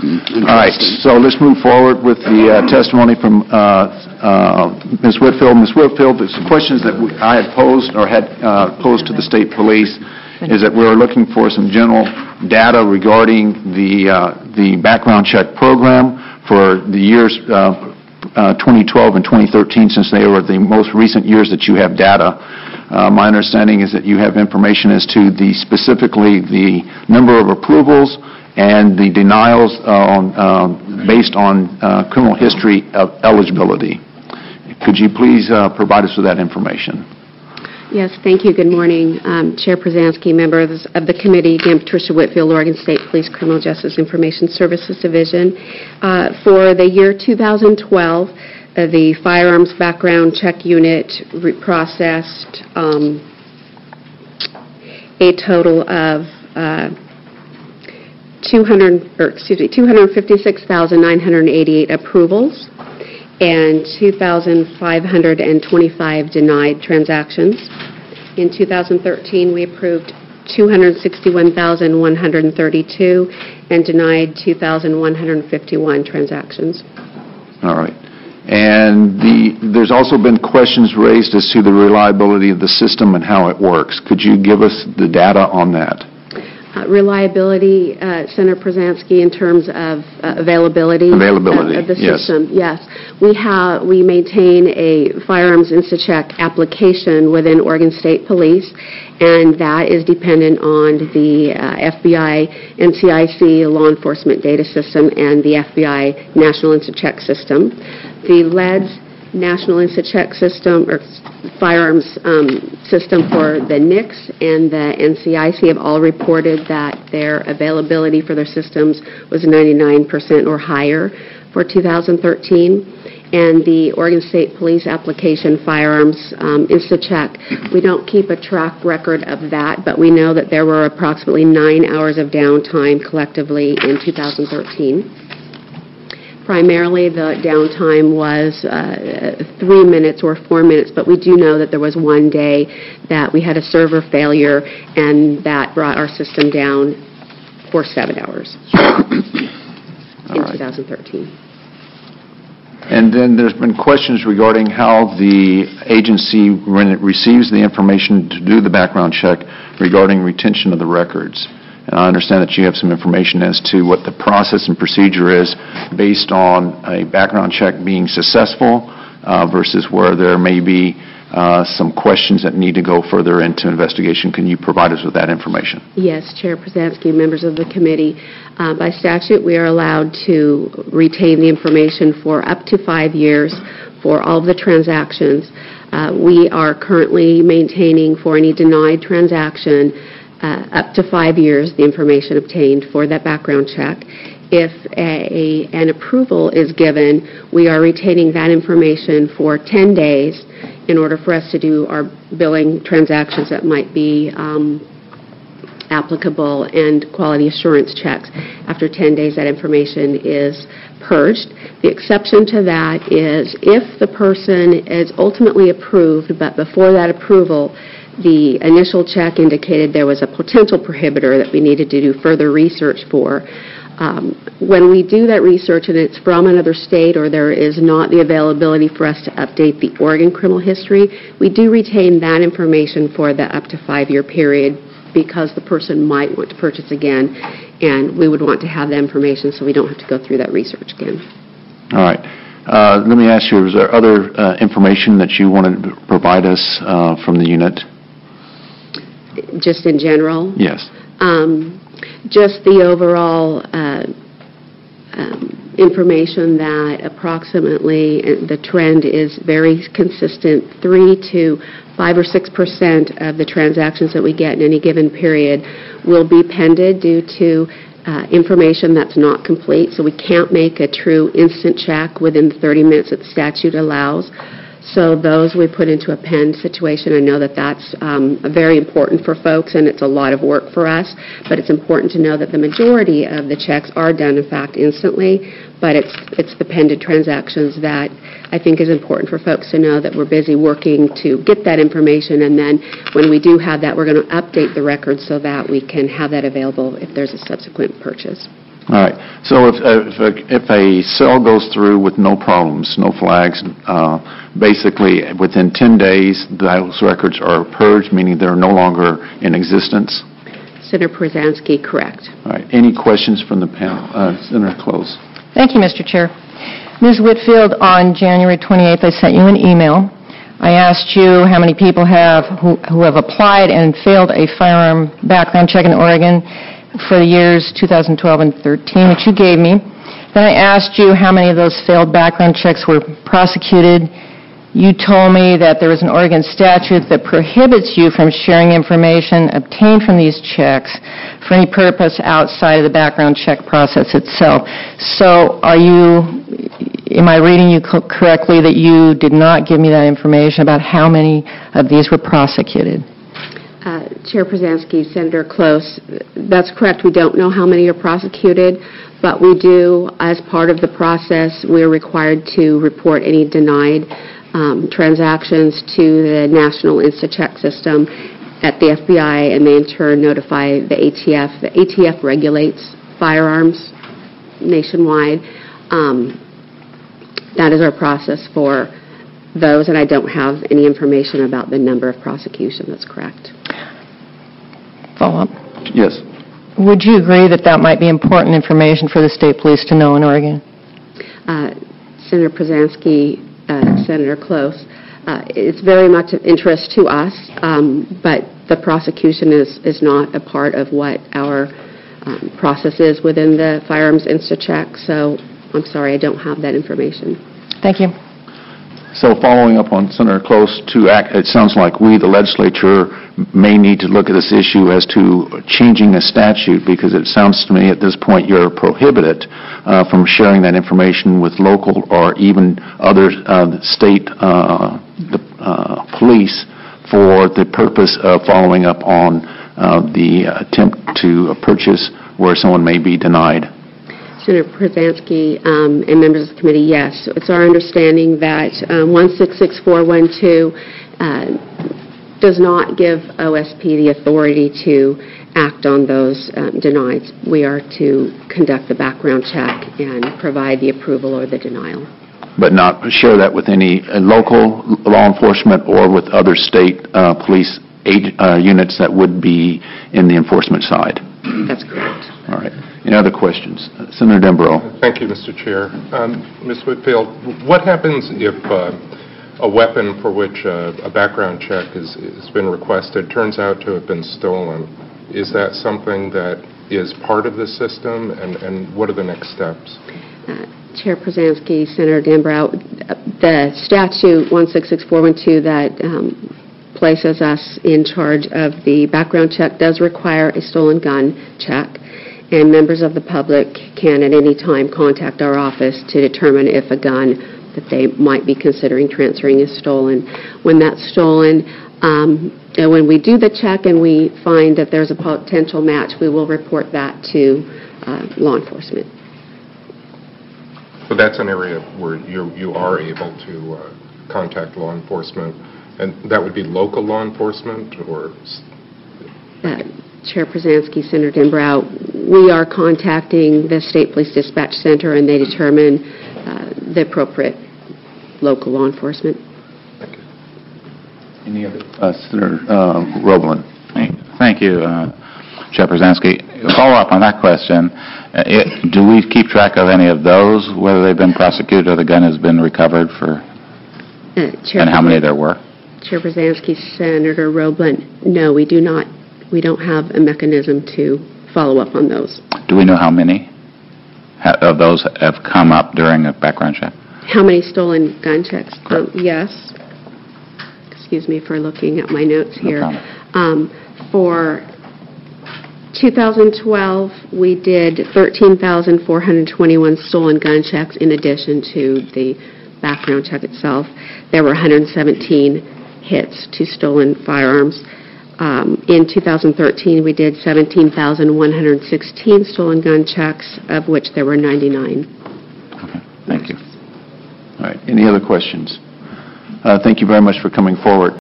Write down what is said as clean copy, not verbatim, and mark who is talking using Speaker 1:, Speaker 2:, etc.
Speaker 1: All right, so let's move forward with the testimony from Ms. Whitfield. Ms. Whitfield, the questions that I had posed or had posed to the state police is that we're looking for some general data regarding the background check program for the years 2012 and 2013, since they were the most recent years that you have data. My understanding is that you have information as to specifically the number of approvals and the denials based on criminal history of eligibility. Could you please provide us with that information?
Speaker 2: Yes, thank you. Good morning. Chair Przansky, members of the committee, again, Patricia Whitfield, Oregon State Police Criminal Justice Information Services Division. For the year 2012, the Firearms Background Check Unit processed a total of 256,988 approvals and 2,525 denied transactions. In 2013, we approved 261,132 and denied 2,151 transactions.
Speaker 1: All right. And there's also been questions raised as to the reliability of the system and how it works. Could you give us the data on that?
Speaker 2: Reliability, Senator Przansky, in terms of availability of the system. Yes. We maintain a Firearms InstaCheck application within Oregon State Police, and that is dependent on the FBI NCIC law enforcement data system and the FBI National InstaCheck system. The LEDS National InstaCheck system, or firearms system for the NICS and the NCIC have all reported that their availability for their systems was 99% or higher for 2013. And the Oregon State Police application, Firearms InstaCheck, we don't keep a track record of that, but we know that there were approximately 9 hours of downtime collectively in 2013. Primarily, the downtime was 3 minutes or 4 minutes, but we do know that there was one day that we had a server failure, and that brought our system down for 7 hours in 2013.
Speaker 1: And then there's been questions regarding how the agency, when it receives the information to do the background check, regarding retention of the records. And I understand that you have some information as to what the process and procedure is based on a background check being successful versus where there may be some questions that need to go further into investigation. Can you provide us with that information?
Speaker 2: Yes, Chair Przansky, members of the committee. By statute, we are allowed to retain the information for up to 5 years for all of the transactions. We are currently maintaining for any denied transaction up to 5 years the information obtained for that background check. If an approval is given, we are retaining that information for 10 days in order for us to do our billing transactions that might be applicable and quality assurance checks. After 10 days, that information is purged. The exception to that is if the person is ultimately approved, but before that approval, the initial check indicated there was a potential prohibitor that we needed to do further research for. When we do that research and it's from another state or there is not the availability for us to update the Oregon criminal history, we do retain that information for the up to 5 year period because the person might want to purchase again, and we would want to have that information so we don't have to go through that research again.
Speaker 1: All right. Let me ask you, is there other information that you wanted to provide us from the unit?
Speaker 2: Just in general?
Speaker 1: Yes.
Speaker 2: Just the overall information that approximately the trend is very consistent. 3 to 5 or 6% of the transactions that we get in any given period will be pended due to information that's not complete. So we can't make a true instant check within the 30 minutes that the statute allows. So those we put into a pend situation. I know that that's very important for folks, and it's a lot of work for us, but it's important to know that the majority of the checks are done, in fact, instantly, but it's the pended transactions that I think is important for folks to know that we're busy working to get that information, and then when we do have that, we're going to update the record so that we can have that available if there's a subsequent purchase.
Speaker 1: All right. So if a cell goes through with no problems, no flags, basically within 10 days, those records are purged, meaning they're no longer in existence?
Speaker 2: Senator Przansky, correct.
Speaker 1: All right. Any questions from the panel? Senator Close.
Speaker 3: Thank you, Mr. Chair. Ms. Whitfield, on January 28th, I sent you an email. I asked you how many people who have applied and failed a firearm background check in Oregon for the years 2012 and 13, which you gave me. Then I asked you how many of those failed background checks were prosecuted. You told me that there was an Oregon statute that prohibits you from sharing information obtained from these checks for any purpose outside of the background check process itself. So am I reading you correctly that you did not give me that information about how many of these were prosecuted?
Speaker 2: Chair Przansky, Senator Close, that's correct. We don't know how many are prosecuted, but we do, as part of the process, we're required to report any denied transactions to the National InstaCheck system at the FBI, and they in turn notify the ATF. The ATF regulates firearms nationwide. That is our process for those, and I don't have any information about the number of prosecution. That's correct.
Speaker 3: Follow-up?
Speaker 1: Yes.
Speaker 3: Would you agree that that might be important information for the state police to know in Oregon?
Speaker 2: Senator Przansky, Senator Close, it's very much of interest to us, but the prosecution is not a part of what our process is within the Firearms InstaCheck, so I'm sorry, I don't have that information.
Speaker 3: Thank you.
Speaker 1: So following up on Senator Close, it sounds like we, the legislature, may need to look at this issue as to changing a statute, because it sounds to me at this point you're prohibited from sharing that information with local or even other state police for the purpose of following up on the attempt to purchase where someone may be denied.
Speaker 2: Senator Przansky and members of the committee, yes. It's our understanding that 166412 does not give OSP the authority to act on those denied. We are to conduct the background check and provide the approval or the denial.
Speaker 1: But not share that with any local law enforcement or with other state police units that would be in the enforcement side?
Speaker 2: That's correct.
Speaker 1: All right. Any other questions? Senator Dembrow.
Speaker 4: Thank you, Mr. Chair. Ms. Whitfield, what happens if a weapon for which a background check has been requested turns out to have been stolen? Is that something that is part of the system, and what are the next steps?
Speaker 2: Chair Przansky, Senator Dembrow, the statute 166412 that places us in charge of the background check does require a stolen gun check, and members of the public can at any time contact our office to determine if a gun that they might be considering transferring is stolen. When that's stolen, and when we do the check and we find that there's a potential match, we will report that to law enforcement.
Speaker 4: So that's an area where you are able to contact law enforcement, and that would be local law enforcement or?
Speaker 2: Chair Przansky, Senator Dembrow, we are contacting the State Police Dispatch Center, and they determine the appropriate local law enforcement.
Speaker 4: Thank you.
Speaker 1: Any other? Senator Roeblen.
Speaker 5: Thank you, Chair Przansky. Follow up on that question. Do we keep track of any of those, whether they've been prosecuted or the gun has been recovered for, and how many there were?
Speaker 2: Chair Przansky, Senator Roeblen, no, we do not. We don't have a mechanism to follow up on those.
Speaker 5: Do we know how many of those have come up during a background check?
Speaker 2: How many stolen gun checks? Yes. Excuse me for looking at my notes here.
Speaker 5: No
Speaker 2: for 2012, we did 13,421 stolen gun checks in addition to the background check itself. There were 117 hits to stolen firearms. In 2013, we did 17,116 stolen gun checks, of which there were 99.
Speaker 5: Okay, thank you.
Speaker 1: All right. Any other questions? Thank you very much for coming forward.